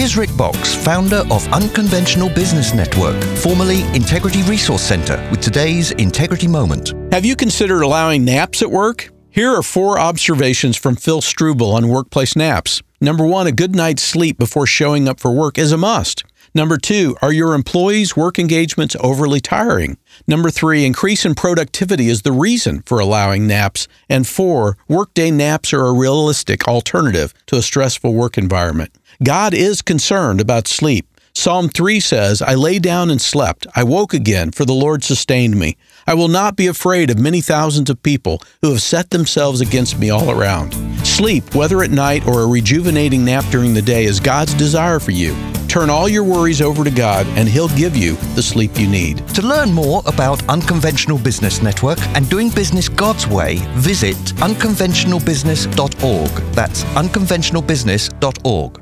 Here's Rick Box, founder of Unconventional Business Network, formerly Integrity Resource Center, with today's Integrity Moment. Have you considered allowing naps at work? Here are 4 observations from Phil Struble on workplace naps. Number 1, a good night's sleep before showing up for work is a must. Number 2, are your employees' work engagements overly tiring? Number 3, increase in productivity is the reason for allowing naps. And 4, workday naps are a realistic alternative to a stressful work environment. God is concerned about sleep. Psalm 3 says, I lay down and slept. I woke again, for the Lord sustained me. I will not be afraid of many thousands of people who have set themselves against me all around. Sleep, whether at night or a rejuvenating nap during the day, is God's desire for you. Turn all your worries over to God, and He'll give you the sleep you need. To learn more about Unconventional Business Network and doing business God's way, visit unconventionalbusiness.org. That's unconventionalbusiness.org.